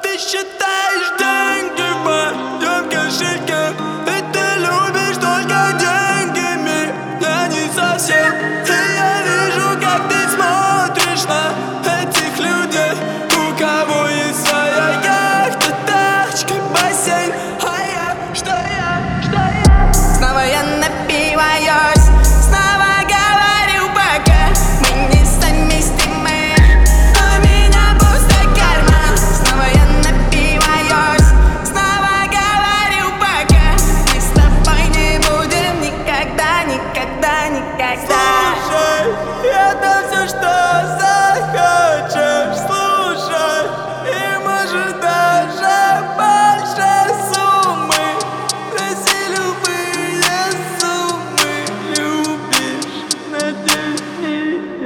ты считаешь деньги в моем кошельке, ведь ты любишь только деньгами, я не совсем. И я вижу, как ты смотришь на этих людей, у кого есть своя яхта, тачка, бассейн, а я, что я? Снова я напиваюсь, снова говорю пока мы не совместимы, у меня пустой карман. Снова я напиваюсь, снова говорю пока мы с тобой не будем никогда, никогда, никогда. Слушай, это все, что захочешь слушать, и может даже больше суммы. Проси любые суммы, любишь, надеюсь, и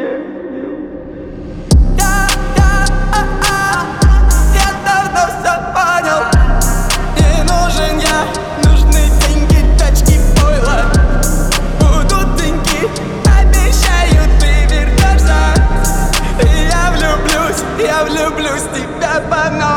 я давно все понял. Не нужен я, нужны деньги, тачки, пойло. Будут деньги, обещаю, ты вернешься. И я влюблюсь в тебя по новой.